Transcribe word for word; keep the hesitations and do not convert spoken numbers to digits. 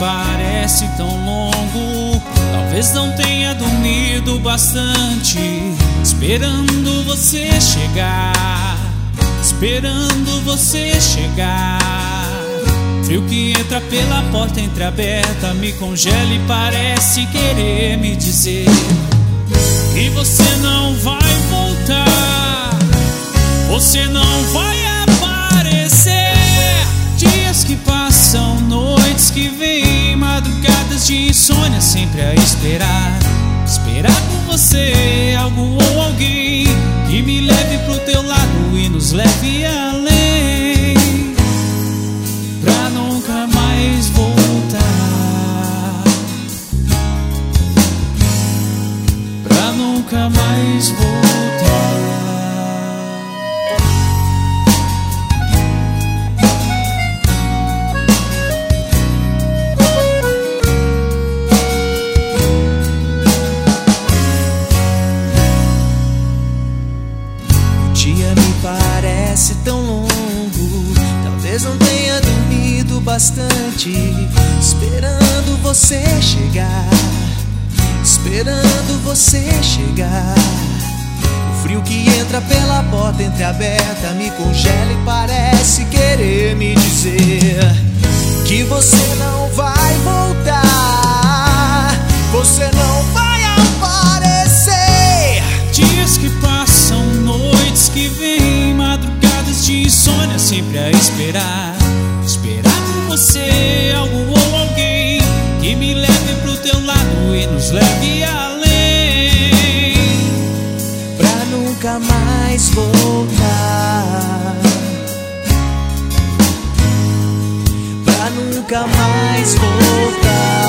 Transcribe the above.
parece tão longo. Talvez não tenha dormido bastante, esperando você chegar, esperando você chegar. Frio que entra pela porta entreaberta, me congela e parece querer me dizer que você não vai voltar, você não vai aparecer. Dias que passam, noites que vêm, madrugadas de insônia sempre a esperar. Esperar por você, algo ou alguém que me leve pro teu lado e nos leve além, pra nunca mais voltar, pra nunca mais voltar. Parece tão longo, talvez não tenha dormido bastante, esperando você chegar, esperando você chegar. O frio que entra pela porta entreaberta me congela e parece querer me dizer que você não vai voltar, você não vai aparecer. Dias que passam, noites que vêm, madrugadas de insônia sempre a esperar. Esperar por você, algo ou alguém que me leve pro teu lado e nos leve além, pra nunca mais voltar, pra nunca mais voltar.